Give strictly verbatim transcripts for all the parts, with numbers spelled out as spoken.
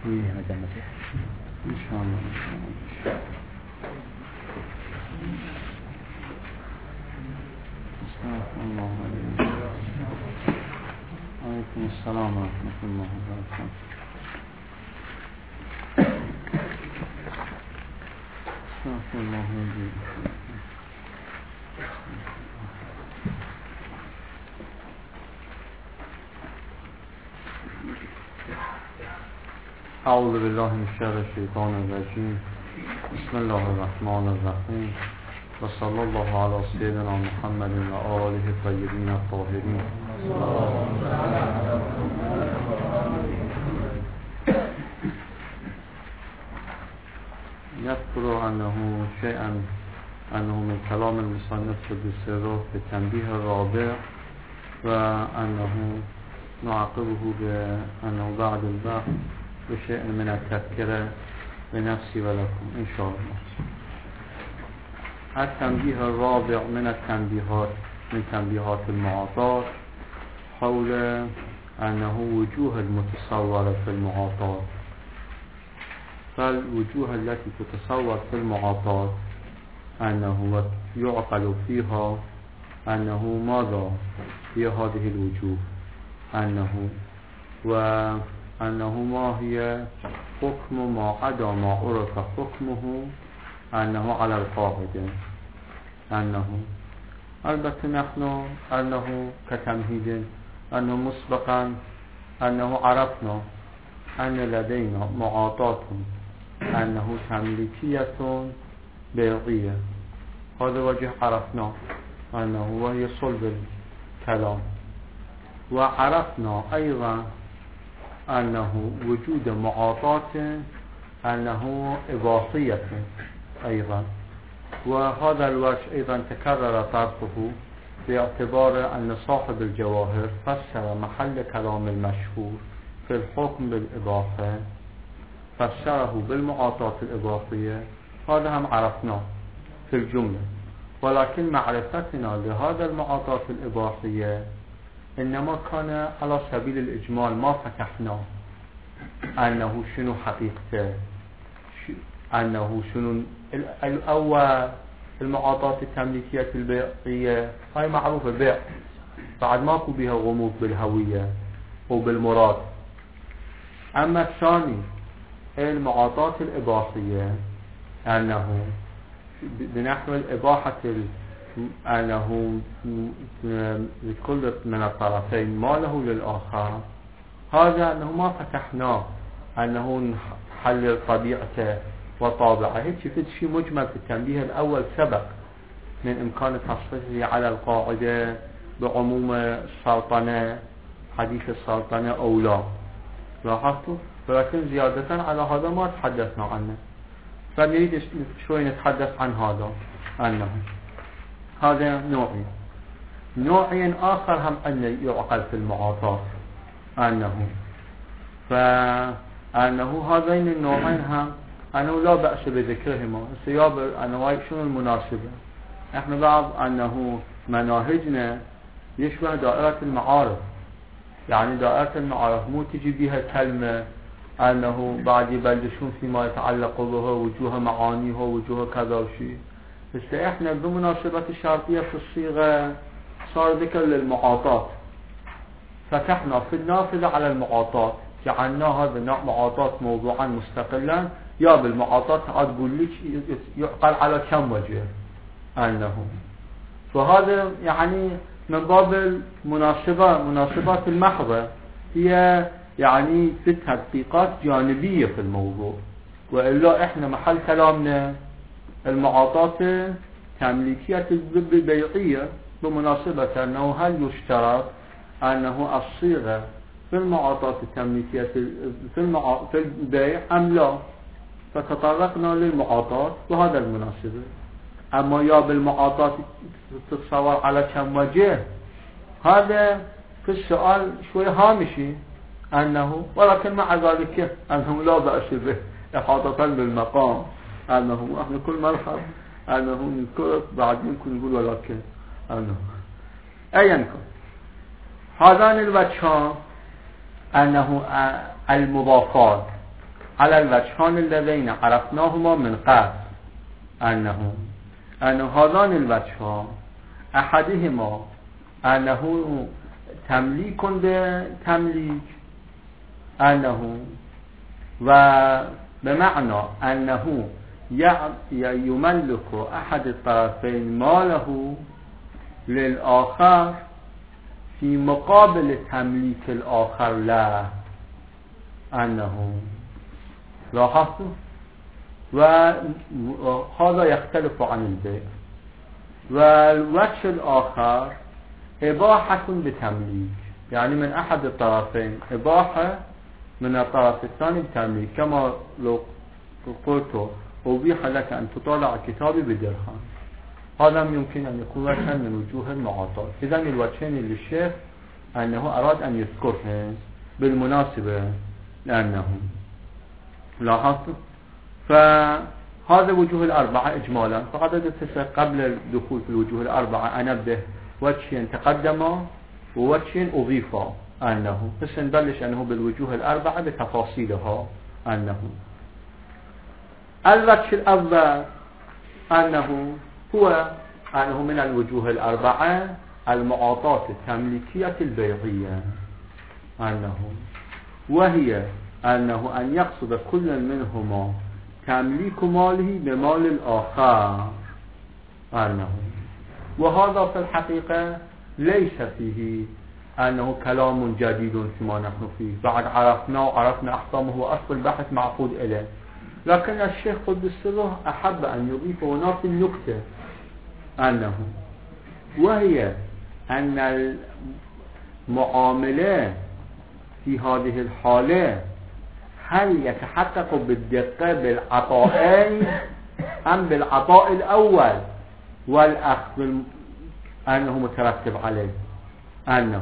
إن شاء الله. الله عليكم السلام ورحمة الله وبركاته. استغفر الله العظيم. أعوذ بالله من شر الشيطان الرجيم. بسم الله الرحمن الرحيم. وصلى الله على سيدنا محمد وآله الطيبين الطاهرين. يذكر أنه شيئا أنه من كلام المصنف بالسر في التنبيه الرابع، وأنه نعقبه بأنه بعد البحث بشيء من التذكرة بنفسي ولكم إن شاء الله. التنبيه الرابع من التنبيهات من تنبيهات المعاطات حول أنه وجوه المتصورة في المعاطات. فالوجوه التي تتصور في المعاطات أنه يعقل فيها أنه ماذا هي هذه الوجوه، أنه وأنه ما هي حكم ما عدا ما عرف حكمه أنه على القاعدة، أنه البته نحن أنه كتمهيد أنه مسبقا أنه عرفنا أن لدينا معاطات أنه تمليكية بيعية، هذا وجه عرفنا أنه وهي صلب الكلام. وعرفنا أيضا أنه وجود معاطات أنه إضافية أيضا، وهذا الوجه أيضا تكرر طرحه باعتبار أن صاحب الجواهر فسر محل كلام المشهور في الحكم بالإضافة فسره بالمعاطات الإضافية. هذا هم عرفناه في الجملة، ولكن معرفتنا لهذا المعاطات الإضافية إنما كان على سبيل الإجمال، ما فتحنا أنه شنو حقيقته، أنه شنو الأول المعاطات التمليكية البيعية هاي معروفة بيع، بعد ماكو بها غموض بالهوية وبالمراد. أما الثاني المعاطات الإضافية أنه بنحو الإباحة أنه لكل من الطرفين ما له للآخر، هذا أنه ما فتحناه أنه نحلل طبيعته وطابعه. هيك شفت شيء مجمل في التنبيه الأول سبق من إمكان تصحيحه على القاعدة بعموم السلطنة، حديث السلطنة أولى، لاحظتوا؟ ولكن زيادة على هذا ما تحدثنا عنه، فنريد شوي نتحدث عن هذا. أنه هذا نوعي نوعي آخر هم أن يعقل في المعاطات، أنه فأنه هذين النوعين هم أنه لا بأس بذكرهما. السياب أنه هاي شنو المناسبة؟ احنا بعض أنه مناهجنا يشبه دائرة المعارف، يعني دائرة المعارف مو تجي بها كلمة أنه بعد يبلشون فيما يتعلق بها وجوه معانيها وجوه كذا وشيء. بس احنا بمناسبة الشرطية في الصيغة صار ذكر للمعاطات، فتحنا في النافذة على المعاطات، جعلنا هذا النوع معاطات موضوعا مستقلا. يا بالمعاطات تقول لك يعقل على كم وجه أنه، فهذا يعني من باب المناسبة مناسبات المحضة، هي يعني في تدقيقات جانبية في الموضوع، وإلا إحنا محل كلامنا المعاطات تمليكية البيعية بمناسبة أنه هل يشترط أنه الصيغة في المعاطات التمليكية في, المعا... في البيع أم لا، فتطرقنا للمعاطات وهذا المناسبة. أما يا بالمعاطات تتصور على كم وجه، هذا في السؤال شوي هامشي أنه، ولكن مع ذلك أنه لا بأس به إحاطة بالمقام، أنه احنا كل ملحظ أنه نذكر بعدين كن نقول ولكن أنه أيا كان. هذان الوجهان أنه المضافات على الوجهان اللذين عرفناهما من قبل أنه أن هذان الوجهان أحدهما أنه تملیک به تملیک أنه و بمعنى أنه يملك أحد الطرفين ماله للآخر في مقابل تملیک الآخر له أنه لاحظت وهذا يختلف عن البيع والوجه الآخر إباحة بتمليك يعني من أحد الطرفين إباحة من الطرف الثاني بتمليك كما لو قلت أبيح لك أن تطالع كتابي بدرهم هذا يمكن أن يكون وجها من وجوه المعاطاة. إذن الوجهين للشيخ أنه أراد أن يذكرهم بالمناسبة لأنه لاحظت فهذا وجوه الأربعة إجمالا. فقد اتفق قبل الدخول في الوجوه الأربعة أنبه وجهين تقدم ووجهين أضيف أنه بس نبلش أنه بالوجوه الأربعة بتفاصيلها أنه الوجه الأول أنه هو أنه من الوجوه الأربعة المعاطاة التمليكية البيعية أنه وهي أنه أن يقصد كل منهما تمليك ماله بمال الآخر أنه وهذا في الحقيقة ليس فيه أنه كلام جديد فيما نحن فيه بعد عرفنا وعرفنا أحكامه وأصل البحث معقود إليه لكن الشيخ قدس سره أحب أن يضيف هناك النكتة أنه وهي أن المعاملة في هذه الحالة هل يتحقق بالدقة بالعطائين أم بالعطاء الأول والأخذ أنه مترتب عليه أنه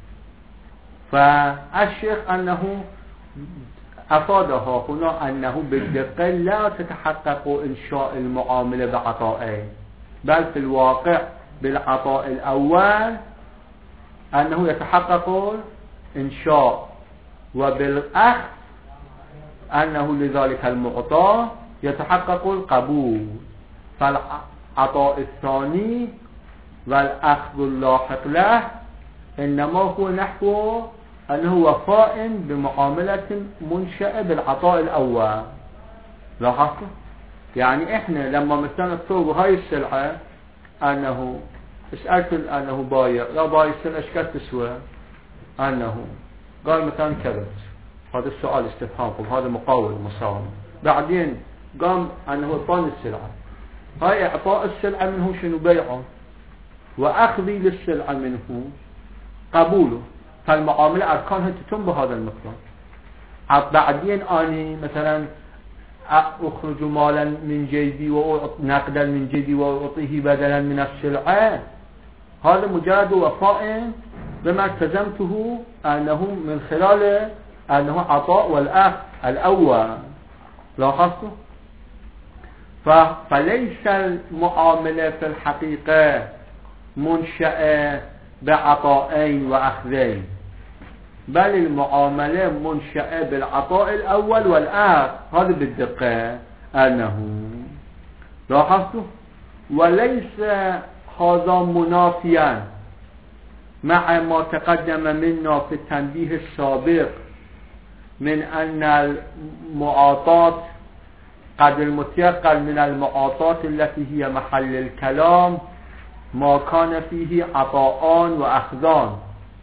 فالشيخ أنه أفادها هنا أنه بالدقة لا تتحقق إنشاء المعاملة بعطائين بل في الواقع بالعطاء الأول أنه يتحقق إنشاء وبالأخذ أنه لذلك المعطى يتحقق القبول فالعطاء الثاني والأخذ اللاحق له إنما هو نحو أنه وفاء بمعاملة منشأة بالعطاء الأول لاحظت؟ يعني إحنا لما مثلا نطلب هاي السلعة أنه سألت أنه بايع لا بايع السلعة إيش قد تسوى أنه قال مثلا كذا هذا السؤال استفهام هذا مقاول مساومة بعدين قام أنه طان السلعة هاي إعطاء السلعة منه شنو بيعه وأخذي للسلعة منه قبوله فالمعاملة أركانها تتم بهذا المقدار بعدين أني مثلا أخرج مالا من جيبي ونقدا من جيبي وأعطيه بدلا من السلعة هذا مجرد وفاء بما التزمته أنه من خلال أنه عطاء والأخذ الأول لاحظته فليس المعاملة في الحقيقة منشأة بعطائين وأخذين بل المعاملة منشأة بالعطاء الأول والآخر هذا بالدقة أنه لاحظته وليس هذا منافيا مع ما تقدم منا في التنبيه السابق من أن المعاطاة قد المتيقن من المعاطاة التي هي محل الكلام ما كان فيه عطاءان وأخذان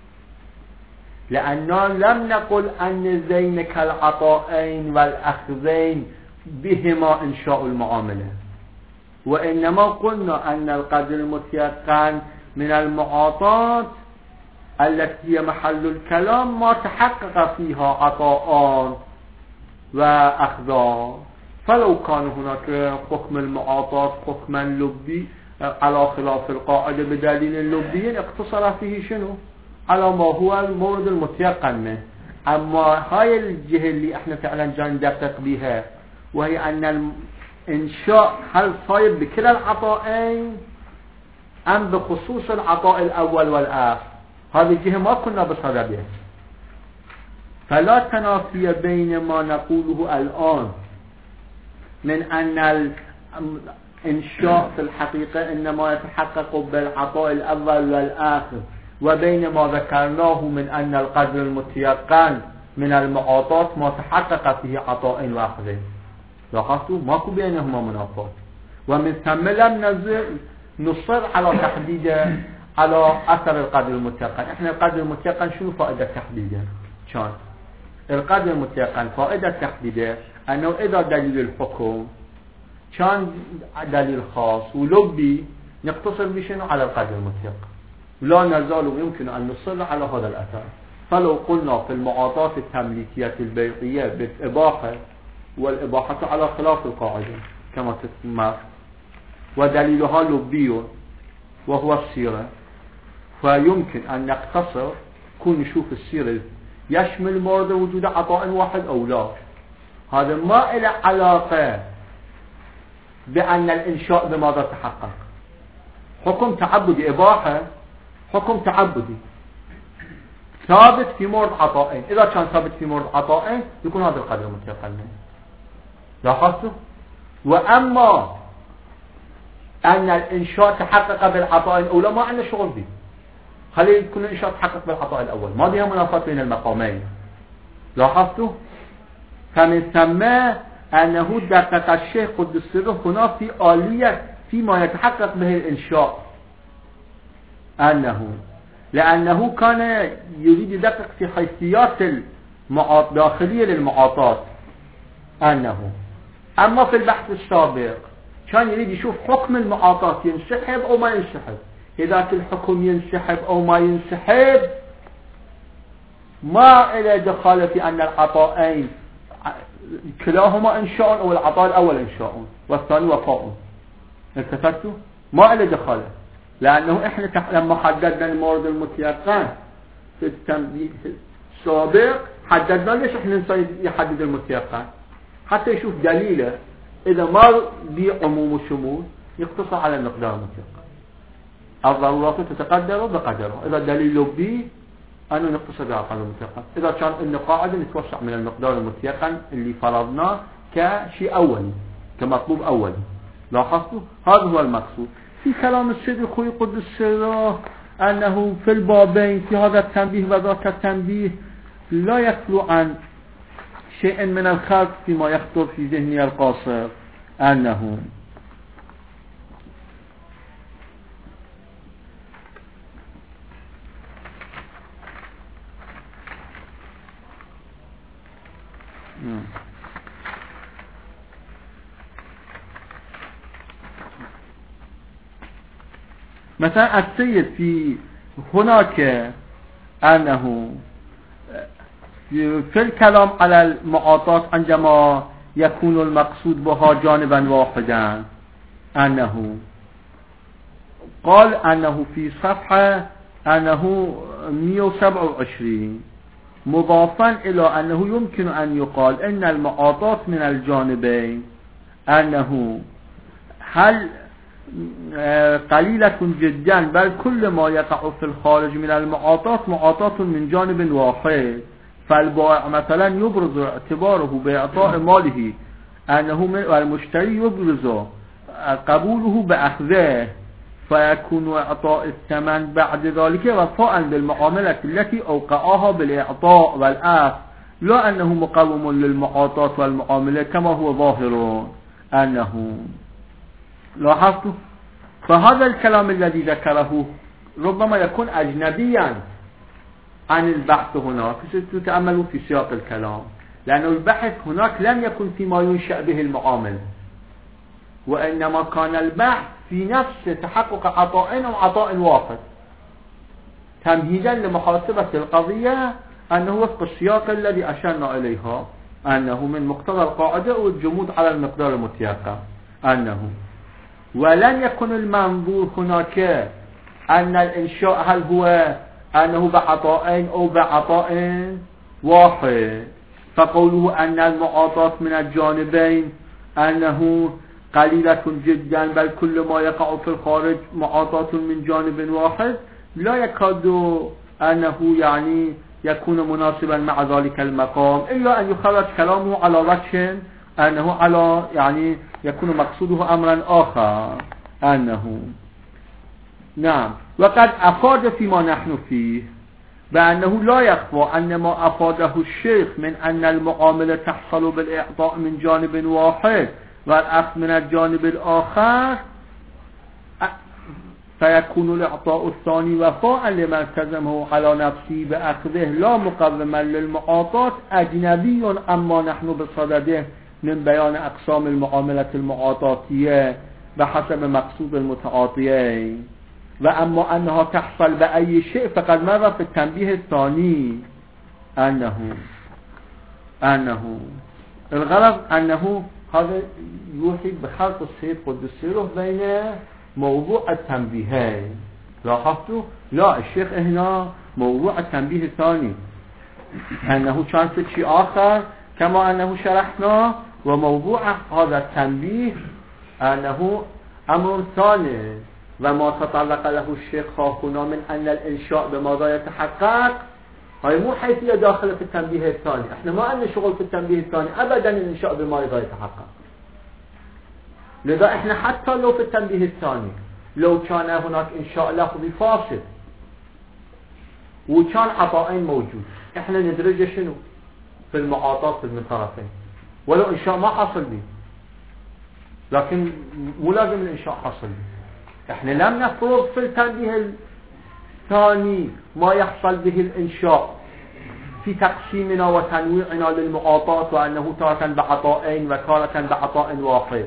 لأننا لم نقل أن زين كالعطاءين والأخذين بهما إنشاء المعاملة وإنما قلنا أن القدر المتيقن من المعاطاة التي هي محل الكلام ما تحقق فيها عطاءان وأخذان فلو كان هناك حكم المعاطاة حكما لبي على خلاف القاعدة بدليل اللبيين اقتصر فيه شنو على ما هو المورد المتيقن منه أما هاي الجهة اللي احنا فعلا جاي ندقق بها وهي أن الإنشاء هل صاير بكلا العطائين أم بخصوص العطاء الأول والآخر هذه الجهة ما كنا بصددها فلا تنافي بين ما نقوله الآن من أن الإنشاء في الحقيقة إنما يتحقق بالعطاء الأول والآخر، وبين ما ذكرناه من أن القدر المتيقن من المعاطات ما تحقق فيه عطاء واحدين. لاحظتوا ماكو بينهما منافات، ومن ثم لم نزل نصر على تحديد على أثر القدر المتيقن. احنا القدر المتيقن شنو فائدة تحديده؟ شان القدر المتيقن فائدة تحديده أنه إذا دليل الحكم كان دليل خاص ولبي نقتصر بشنو على القدر المتيقن، لا نزال يمكن أن نصر على هذا الأثر. فلو قلنا في المعاطات التمليكية البيعية بالإباحة، والإباحة على خلاف القاعدة كما تسمى، ودليلها لبي وهو السيرة، فيمكن أن نقتصر كون نشوف السيرة يشمل مورد وجود عطاء واحد أو لا. هذا ما إله علاقة بأن الإنشاء بماذا تحقق. حكم تعبدي إباحة، حكم تعبدي ثابت في مورد عطائين. إذا كان ثابت في مورد عطائين يكون هذا القدر متيقن. لاحظتوا؟ وأما أن الإنشاء تحقق بالعطاء الأولى ما عندنا شغل به، خلي يكون الإنشاء تحقق بالعطاء الأول، ما بها منافاة بين المقامين. لاحظتوا؟ فمن ثم أنه دقق الشيخ قدس سره هنا في آلية فيما يتحقق به الإنشاء، أنه لأنه كان يريد يدقق في حيثيات الداخلية للمعاطات، أنه أما في البحث السابق كان يريد يشوف حكم المعاطات ينسحب أو ما ينسحب. إذا الحكم ينسحب أو ما ينسحب ما إلى دخل في أن العطائين كلاهما إنشاء أو العطاء الأول إنشاء والثاني وفاء. التفتوا؟ ما إلى دخل، لأنه إحنا لما حددنا المورد المتيقن في التنبيه السابق حددنا ليش إحنا نسوي يحدد المتيقن حتى يشوف دليله. إذا ما بي عموم وشمول يقتصر على المقدار المتيقن. الضرورات تتقدر بقدره. إذا دليل بي أنه نقتصر على الأقل المتيقن. إذا كان إن قاعدة نتوسع من المقدار المتيقن اللي فرضناه كشيء أولي كمطلوب أولي. لاحظتوا؟ هذا هو المقصود في كلام السيد الخوي قدس سره، أنه في البابين في هذا التنبيه وذاك التنبيه لا يخلو عن شيء من الخلق فيما يخطر في ذهني القاصر، أنه مثلا السيد في هناك أنه في الكلام على المعاطات عندما يكون المقصود بها جانبا واحدا، أنه قال أنه في صفحة أنه مئة وسبعة وعشرين مضافا إلى أنه يمكن أن يقال إن المعاطات من الجانبين أنه هل قليلة جدا بل كل ما يقع في الخارج من المعاطات معاطات من جانب واحد. فالبائع مثلا يبرز اعتباره بإعطاء ماله أنه من المشتري يبرز قبوله بأخذه، فيكون إعطاء الثمن بعد ذلك وفاء بالمعاملة التي أوقعها بالإعطاء والأخذ، لا أنه مقوم للمعاطات والمعاملة كما هو ظاهر. أنه لاحظتوا؟ فهذا الكلام الذي ذكره ربما يكون أجنبيا عن البحث هناك. تتأملوا في سياق الكلام، لأن البحث هناك لم يكن فيما ينشأ به المعامل، وإنما كان البحث في نفس تحقق عطاء أو عطاء واحد تمهيدا لمحاسبة القضية، أنه وفق السياق الذي أشرنا إليها، أنه من مقتضى القاعدة والجمود على المقدار المتيقن. أنه ولن يكن المنظور هناك أن الإنشاء هل هو أنه بعطاءين أو بعطاء واحد، فقوله أن المعاطات من الجانبين أنه قليلة جدا بل كل ما يقع في الخارج معاطات من جانب واحد لا يكاد أنه يعني يكون مناسبا مع ذلك المقام إلا أن يخرج كلامه على وجه أنه على يعني يكون مقصوده أمرا آخر أنه نعم وقد أفاد فيما نحن فيه بأنه لا يخفى أن ما أفاده الشيخ من أن المعاملة تحصل بالإعطاء من جانب واحد والأخذ من الجانب الآخر فيكون الإعطاء الثاني وفاء لما التزمه على نفسه بأخذه لا مقوما للمعاطاة أجنبي أما نحن بصدده من بيان أقسام المعاملة المعاطاتية بحسب مقصود المتعاطيين وأما أنها تحصل بأي شيء فقد مر في التنبيه الثاني أنه أنه الغرض أنه هذا يوحي بخلط السيد قدسي روح بين موضوع التنبيهين. لاحظتوا؟ لا الشيخ هنا موضوع التنبيه الثاني أنه كان في شيء آخر كما أنه شرحنا وموضوع هذا التنبيه أنه أمر ثاني وما تطلق له الشيخ هنا من أن الإنشاء بماذا يتحقق هاي مو حيثية داخل في التنبيه الثاني. احنا ما عندنا شغل في التنبيه الثاني أبدا الإنشاء بماذا يتحقق. لذا احنا حتى لو في التنبيه الثاني لو كان هناك إنشاء لفظي فاسد وكان عطائين موجود احنا ندرجه شنو في المعاطاة من طرفين ولو إنشاء ما حصل به لكن مو لازم الإنشاء حصل به. احنا لم نفرض في التنبيه الثاني ما يحصل به الإنشاء في تقسيمنا وتنويعنا للمعاطاة وأنه تارة بعطائين وتارة بعطاء واحد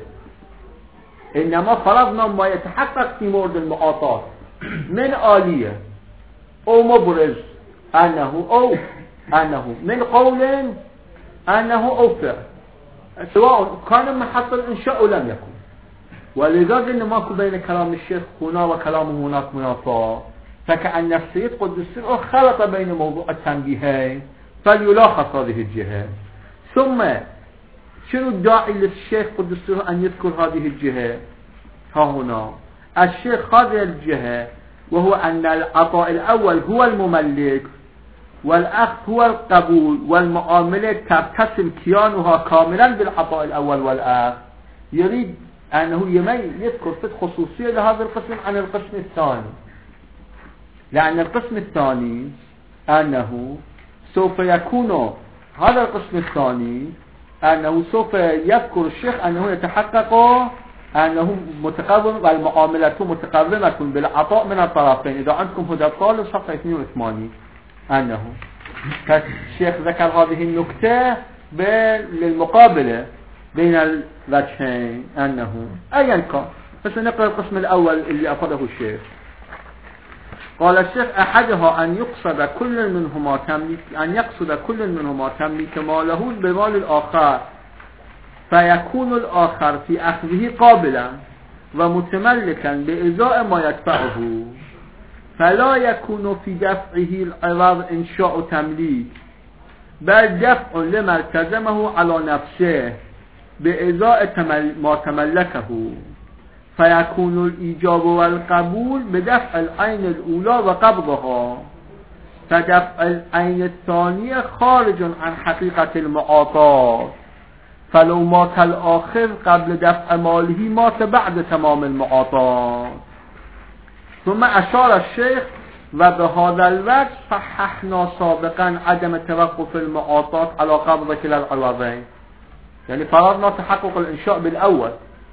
إنما فرضنا ما يتحقق في مورد المعاطاة من آلية أو مبرز أنه أو أنه من قول أنه أو فعل سواء كان محصل إنشاء أو لم يكن. ولذا قلنا ماكو بين كلام الشيخ هنا وكلامه هناك منافاة فكأن السيد قدس خلط بين موضوع التنبيهين فليلاحظ هذه الجهة. ثم شنو الداعي للشيخ قدس أن يذكر هذه الجهة؟ ها هنا الشيخ هذه الجهة وهو أن العطاء الأول هو المملك والأخذ هو القبول والمعاملة تتصل كيانها كاملا بالعطاء الأول والأخذ. يريد أنه يذكر في خصوصية لهذا القسم عن القسم الثاني لأن القسم الثاني أنه سوف يكون هذا القسم الثاني أنه سوف يذكر الشيخ أنه يتحقق أنه متقوم والمعاملة متقومة بالعطاء من الطرفين. إذا عندكم هدى الطالب صفحة اثنين وثمانين أنه الشيخ ذكر هذه النكتة للمقابلة بين الوجهين أنه أيا كان بس نقرأ القسم الأول اللي أفاده الشيخ. قال الشيخ أحدها أن يقصد كل منهما تمليك أن يقصد كل منهما تمليك ماله بمال الآخر فيكون الآخر في أخذه قابلا ومتملكا بإزاء ما يدفعه فلا يكون في دفعه العوض إنشاء تمليك بل دفع لما التزمه على نفسه بإزاء ما تملكه فيكون الإيجاب والقبول بدفع العين الأولى وقبضها فدفع العين الثانية خارج عن حقيقة المعاطاة فلو مات الآخر قبل دفع ماله مات بعد تمام المعاطاة. ثم أشار الشيخ وبهذا الوجه صححنا سابقا عدم توقف المعاطاة على قبض كلا العوضين يعني فرضنا تحقق الإنشاء بالأول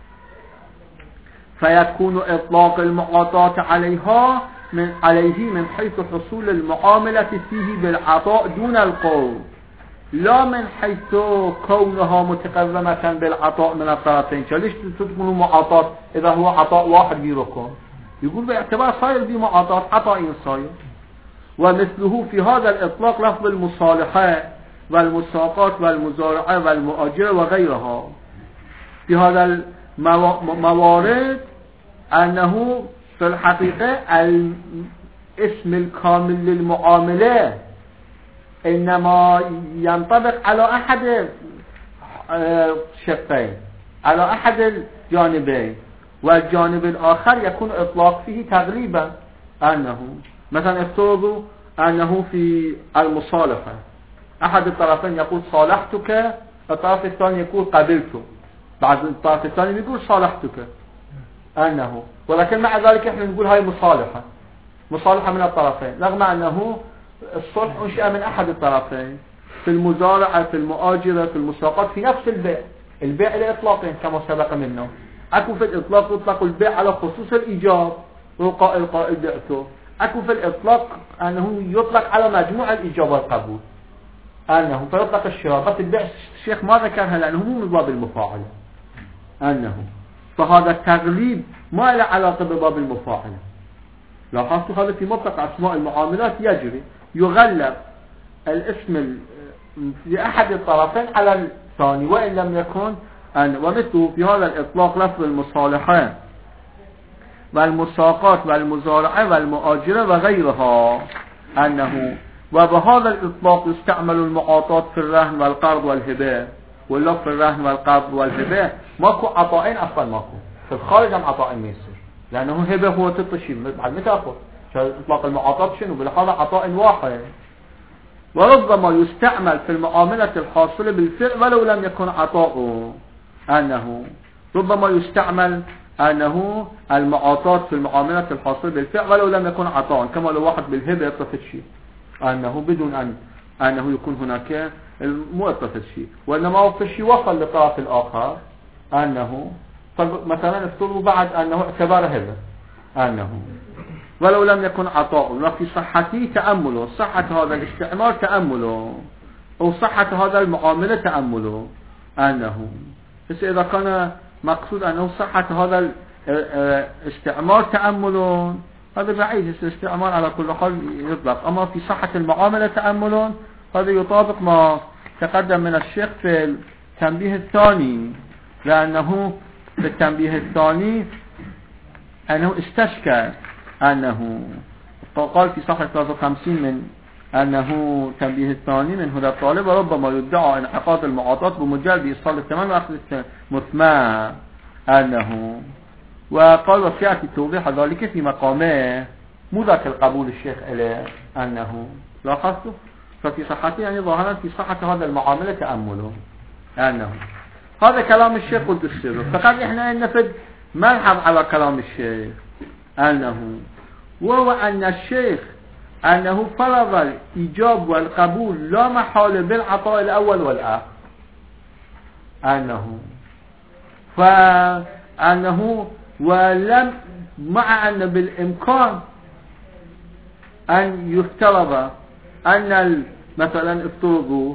فيكون إطلاق المعاطاة عليها من عليه من حيث حصول المعاملة فيه بالعطاء دون القول لا من حيث كونها متقومة بالعطاء من الطرفين. ليش تكون معاطاة إذا هو عطاء واحد غيركم؟ يقول باعتبار صاير دي معاطاة عطاء صاير. ومثله في هذا الإطلاق لفظ المصالحة والمساقات والمزارعة والمؤاجرة وغيرها في هذا الموارد أنه في الحقيقة الاسم الكامل للمعاملة إنما ينطبق على أحد الشقين على أحد الجانبين والجانب الآخر يكون إطلاق فيه تغليبا أنه مثلا افترضوا أنه في المصالحة أحد الطرفين يقول صالحتك، الطرف الثاني يقول قبلته، بعد الطرف الثاني يقول صالحتك أنه، ولكن مع ذلك احنا نقول هاي مصالحة، مصالحة من الطرفين، رغم أنه الصلح أنشأ من أحد الطرفين في المزارعة، في المؤاجرة، في المساقات، في نفس البيع. البيع لإطلاقين كما سبق منه. أكو في الإطلاق يطلق البيع على خصوص الإيجاب والقائل قائل بعته، أكو في الإطلاق أنه يطلق على مجموع الإيجاب والقبول أنه فيطلق الشراء. بس البيع الشيخ ما ذكرها لأنه مو من باب المفاعلة أنه، فهذا التغليب ما له علاقة بباب المفاعلة. لاحظتوا هذا في مطلق أسماء المعاملات يجري، يغلب الاسم في أحد الطرفين على الثاني وإن لم يكن أن، ومثل في هذا الإطلاق لفظ المصالحة والمساقات والمزارعة والمؤاجرة وغيرها أنه، وبهذا الإطلاق يستعمل المعاطات في الرهن والقرض والهبة. ولا في الرهن والقرض والهبة ماكو عطائين أصلا، ماكو في الخارج هم عطائين ما يصير، لأنه هبة هو تطشي بعد ما تأخذ إطلاق المعاطات شنو بالحالة عطاء واحد. وربما يستعمل في المعاملة الحاصلة بالفعل ولو لم يكن عطاؤه أنه، ربما يستعمل أنه المعاطات في المعاملة الحاصلة بالفعل ولو لم يكن عطاء، كما لو واحد بالهبة يطفت شيء أنه بدون أن أنه يكون هناك مو يطفت شيء، وإنما وقت الشيء وصل للطرف الآخر أنه، مثلا افترضوا بعد أنه اعتبر هبة أنه ولو لم يكن عطاء، وفي صحته تأمله، صحة هذا الاستعمار تأمله، أو صحة هذا المعاملة تأمله أنه، بس إذا كان مقصود أنه صحة هذا الاستعمار تأمله هذا بعيد، الاستعمار على كل حال يطلق. أما في صحة المعاملة تأمله هذا يطابق ما تقدم من الشيخ في التنبيه الثاني، لأنه في التنبيه الثاني أنه استشكى أنه قال في صفحة ثلاثة وخمسين من أنه تنبيه الثاني من هدى الطالب، وربما يدعى انعقاد المعاطات بمجرد إيصال الثمن وأخذ مثمى أنه، وقال وسيأتي توضيح ذلك في مقامه، مو ذاك القبول الشيخ إليه أنه، لاحظتوا؟ ففي صحته يعني ظاهرا في صحة هذا المعاملة تأمله أنه، هذا كلام الشيخ قلت السر. فقد إحنا نفد ملحظ على كلام الشيخ أنه، وهو أن الشيخ أنه فرض الإيجاب والقبول لا محال بالعطاء الأول والآخر أنه، فأنه ولم، مع أن بالإمكان أن يفترض أن مثلا افترضوا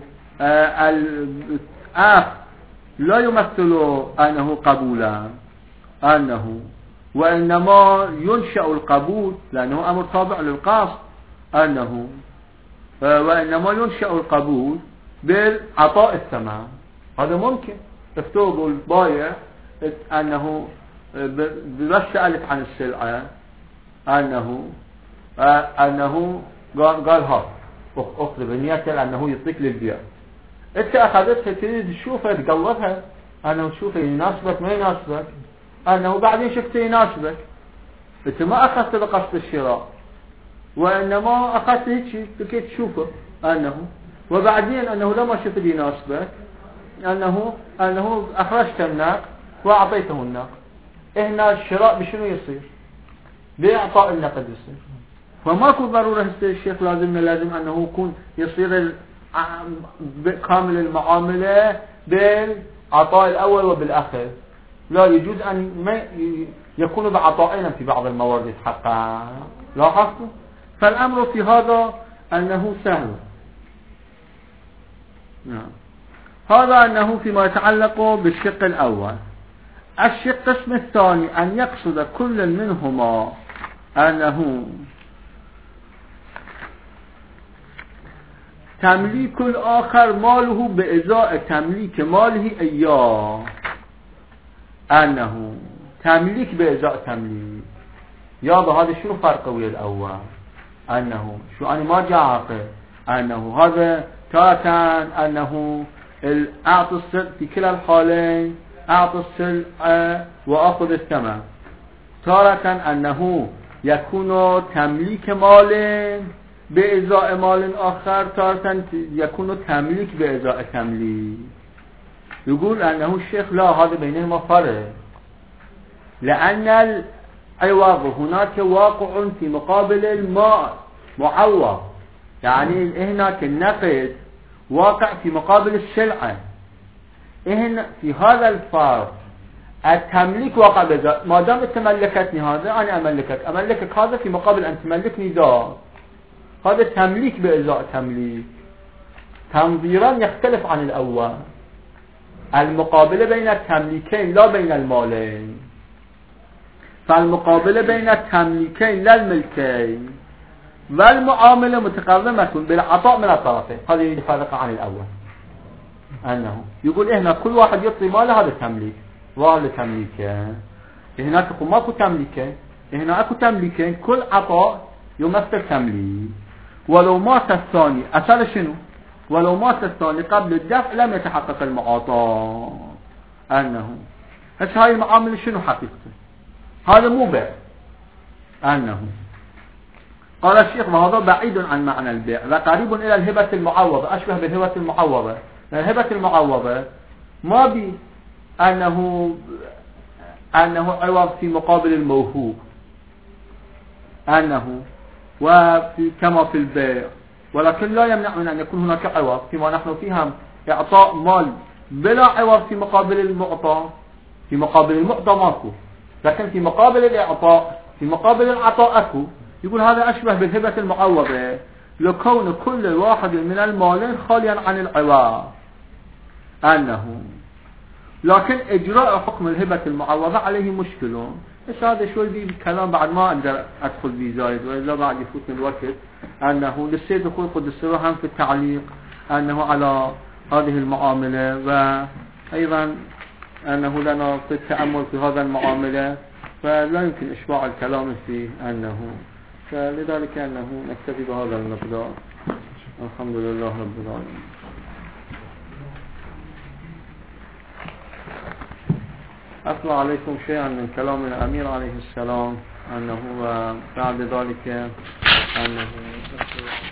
الآخر لا يمثل أنه قبولا أنه، وإنما ينشأ القبول لأنه أمر تابع للقصد أنه، وإنما ينشأ القبول بالعطاء الثمن. هذا ممكن افترضوا البايع أنه بس سألت عن السلعة أنه أنه قال قال ها أطلب نيته أنه يطلق للبيع، أنت أخذتها تريد تشوفها تقلبها أنه تشوفها يناسبك ما يناسبك، أنه بعدين شفت يناسبك، أنت ما أخذت لقصد الشراء وإنما أخذت هيك بكيت تشوفه أنه، وبعدين أنه لما شفت يناسبك أنه أنه أخرجت الناق وأعطيته الناق. هنا الشراء بشنو يصير؟ بإعطاء النقد يصير. فماكو ضرورة الشيخ لازم لازم أنه يكون يصير كامل المعاملة بالعطاء الأول وبالآخر، لا يجوز أن ما يكون بعطائنا في بعض الموارد يتحقق. لاحظتوا؟ فالأمر في هذا أنه سهل. نعم. هذا أنه فيما يتعلق بالشق الأول. الشق القسم الثاني أن يقصد كل منهما أنه تمليك الآخر ماله بإزاء تمليك ماله إياه، أنه تمليك بإزاء تمليك. يا هذا شنو فرق ويا الأول؟ أنه شو أنا ما جاء عقل أنه هذا تارة أنه أعطي السلع في كلا الحالين، أعطي السلع وأخذ الثمن، تارة أنه يكون تمليك مال بإزاء مال آخر تارة يكون تمليك بإزاء تمليك. يقول أنه الشيخ لا، هذا بينهما فرق، لأن العوض هناك واقع في مقابل الماء معوض، يعني هناك النقد واقع في مقابل السلعة. هنا في هذا الفرق التمليك واقع بذات، ما دام تملكتني هذا أنا أملكك، أملكك هذا في مقابل أن تملكني ذا، هذا تمليك بإزاء تمليك. تنظيرا يختلف عن الأول، المقابلة بين التمليكين لا بين المالين، فالمقابلة بين التمليكين لا الملكين، والمعاملة متقدمة بالعطاء من الطرفين. هذا يفرق عن الأول، أنه يقول هنا كل واحد يعطي ماله، هذا تمليك وهذا تمليكه. هناك ماكو تمليكه، هنا اكو تمليكين، كل عطاء يمثل تمليك. ولو مات الثاني أصل شنو؟ ولو مات الثاني قبل الدفع لم يتحقق المعاطاة. أنه هسه هاي المعاملة شنو حقيقته؟ هذا مو بيع. أنه قال الشيخ وهذا بعيد عن معنى البيع وقريب إلى الهبة المعوضة، أشبه بالهبة المعوضة. الهبة المعوضة ما بي أنه أنه عوض في مقابل الموهوب، أنه وفي كما في البيع، ولكن لا يمنع من أن يكون هناك عوض فيما نحن فيهم إعطاء مال بلا عوض في مقابل المعطى. في مقابل المعطى ماكو، لكن في مقابل الإعطاء، في مقابل العطاء أكو. يقول هذا أشبه بالهبة المعوضة لكون كل واحد من المالين خاليا عن العوض. أنه لكن إجراء حكم الهبة المعوضة عليه مشكلة. بس هذا شوي دي كلام بعد ما أقدر أدخل به زايد، وإلا بعد يفوتني الوقت. أنه للسيد أخوي قدس هم في التعليق أنه على هذه المعاملة، وأيضا أنه لنا في التأمل في هذا المعاملة، فلا يمكن إشباع الكلام فيه. أنه فلذلك أنه نكتفي بهذا المقدار. الحمد لله رب العالمين. أطلع عليكم شيئا من كلام الأمير عليه السلام، أنه بعد ذلك أنه